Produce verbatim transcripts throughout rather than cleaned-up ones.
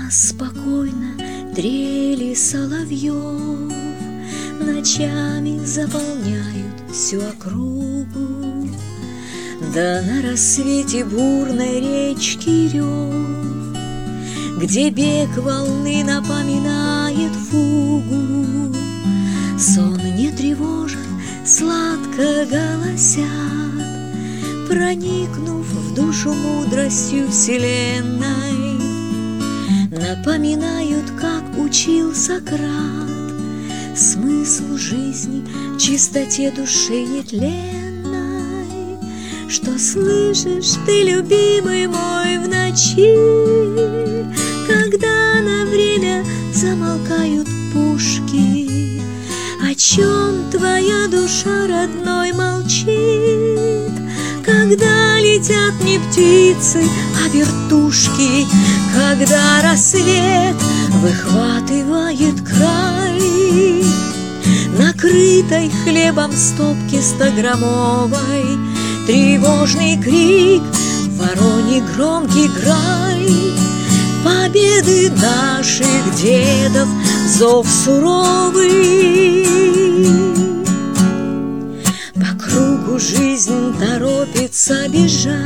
нас спокойно трели соловьев, ночами заполняют всю округу. Да на рассвете бурной речки рев, где бег волны напоминает фугу, сон не тревожен, сладко голосят, проникнув в душу мудростью вселенной. Напоминают, как учил Сократ, смысл жизни в чистоте души нетленной. Что слышишь ты, любимый мой, в ночи, когда на время замолкают пушки? О чем твоя душа, родной, молчит, когда летят не птицы, а вертушки, когда рассвет выхватывает край накрытой хлебом стопки стограммовой? Тревожный крик, вороний громкий грай, победы наших дедов зов суровый. По кругу жизнь торопится бежать,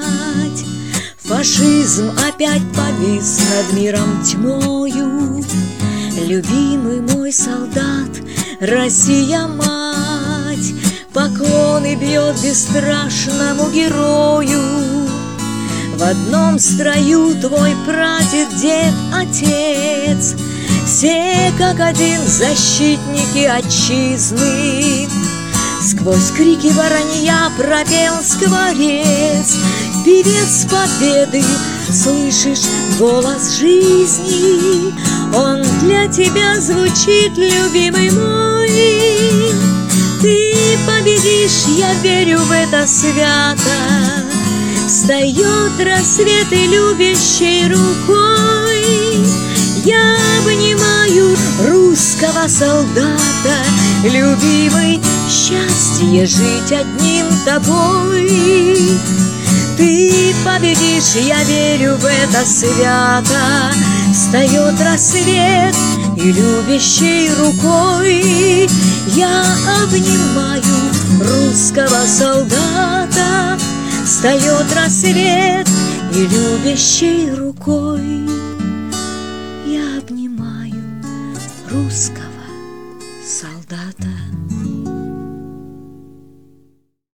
фашизм опять повис над миром тьмою. Любимый мой солдат, Россия-мать, поклоны бьет бесстрашному герою. В одном строю твой прадед, дед, отец, все как один защитники отчизны. Сквозь крики воронья пропел скворец, певец победы, слышишь голос жизни. Он для тебя звучит, любимый мой. Ты победишь, я верю в это свято. Встает рассвет и любящей рукой я обнимаю русского солдата. Любимый, счастье жить одним тобой. Ты победишь, я верю в это свято. Встает рассвет и любящей рукой я обнимаю русского солдата. Встает рассвет и любящей рукой я обнимаю русского